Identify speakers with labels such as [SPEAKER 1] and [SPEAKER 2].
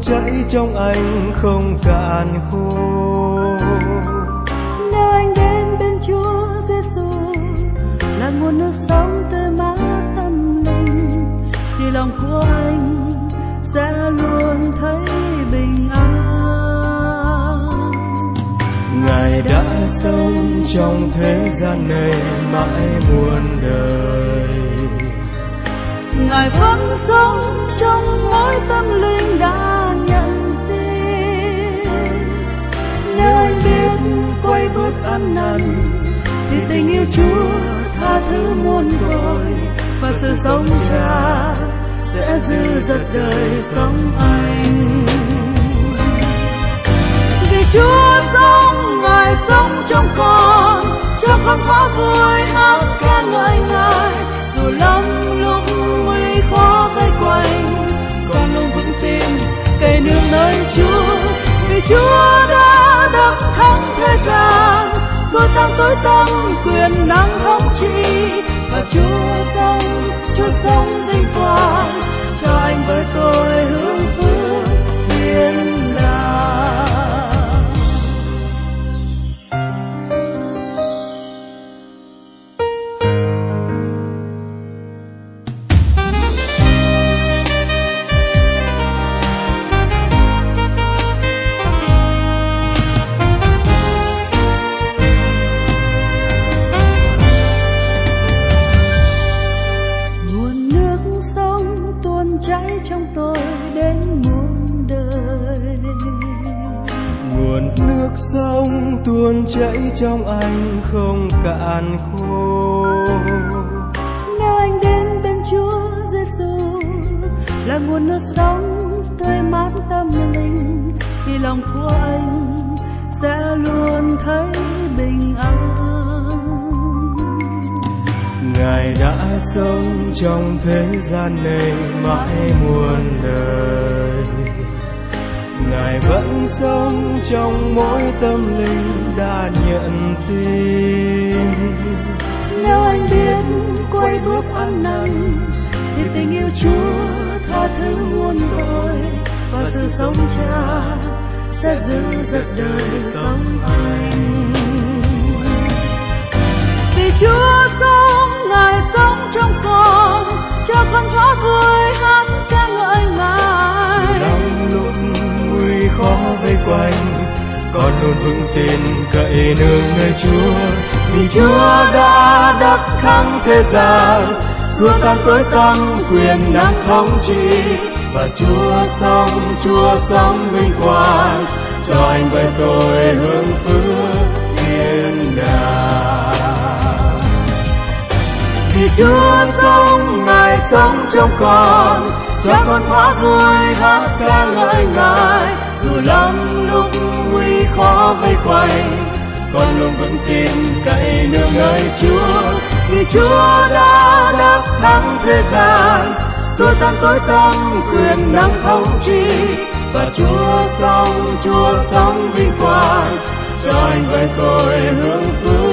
[SPEAKER 1] chảy trong anh không cạn khô.
[SPEAKER 2] Nếu anh đến bên Chúa Giêsu là nguồn nước sống tươi mát tâm linh, thì lòng của anh sẽ luôn thấy bình an.
[SPEAKER 1] Ngài đã sống trong thế gian này mãi muôn đời,
[SPEAKER 2] Ngài vẫn sống trong mỗi tâm linh đã nhận tin.
[SPEAKER 1] nếu anh biết quay bước ăn năn
[SPEAKER 2] thì tình yêu Chúa tha thứ muôn tội, và sự sống Cha sẽ dư dật đời sống anh. Vì Chúa sống, Ngài sống trong con, cho con thỏa vui hát ca ngợi Ngài. Dù lắm lúc nguy khó vây quanh, con luôn vững tin cậy nương nơi Chúa. Vì Chúa đã đắc thắng thế gian, xua tan tối tăm quyền năng thống trị. Và Chúa sống vinh quang, cho anh với tôi hướng phước thiên đàng. Cháy trong tôi đến muôn đời.
[SPEAKER 1] Nguồn nước sống tuôn chảy trong anh không cạn khô.
[SPEAKER 2] Nếu anh đến bên Chúa Giêsu là nguồn nước sống tươi mát tâm linh, thì lòng của anh sẽ luôn thấy bình an.
[SPEAKER 1] Ngài đã sống trong thế gian này mãi muôn đời, Ngài vẫn sống trong mỗi tâm linh đã nhận tin.
[SPEAKER 2] Nếu anh biết quay bước ăn năn thì tình yêu Chúa tha thứ muôn tội, và sự sống Cha sẽ dư dật đời sống anh. Vì Chúa sống, Ngài sống trong con, cho con thỏa vui hát ca ngợi Ngài.
[SPEAKER 1] Dù lắm lúc nguy khó vây quanh, con luôn vững tin cậy nương nơi Chúa. Vì Chúa đã đắc thắng thế gian, xua tan tối tăm quyền năng thống trị. Và Chúa sống vinh quang, cho anh với tôi hướng phước thiên đàng. Vì Chúa sống, Ngài sống trong con, cho con thỏa vui hát ca ngợi Ngài. Dù lắm lúc nguy khó vây quanh, con luôn vững tin cậy nương nơi Chúa. Vì Chúa đã đắc thắng thế gian, xua tan tối tăm quyền năng thống trị. Và Chúa sống vinh quang, cho anh với tôi hướng phước